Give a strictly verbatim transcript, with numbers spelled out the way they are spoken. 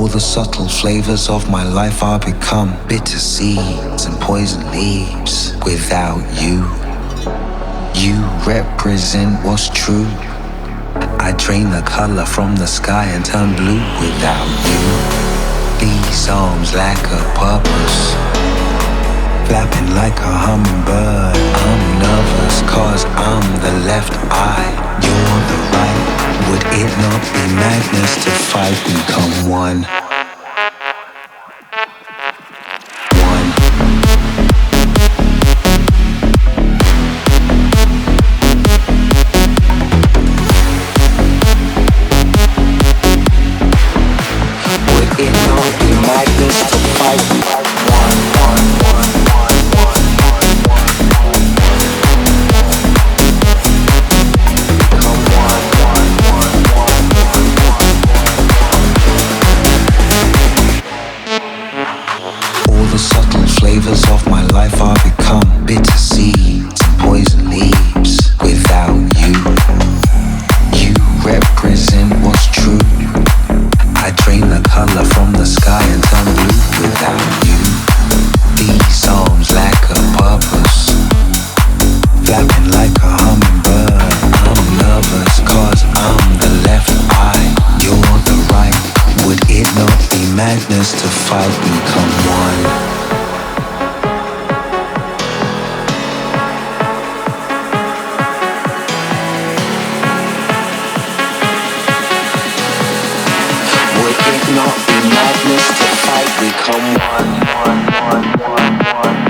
All the subtle flavors of my life are become bitter seeds and poison leaves without you. You represent what's true. I drain the color from the sky and turn blue without you. These arms lack a purpose, flapping like a hummingbird. I'm nervous cause I'm the left eye, you're the right. Would it not be madness to fight, become one? Flavors of my life are become bitter seeds and poison leaves without you. You represent what's true. I drain the color from the sky and turn blue without you. These arms lack a purpose, flapping like a hummingbird. I'm nervous cause I'm the left eye, you're the right. Would it not be madness to fight, become one? Not be madness to fight, become one, one, one, one, one.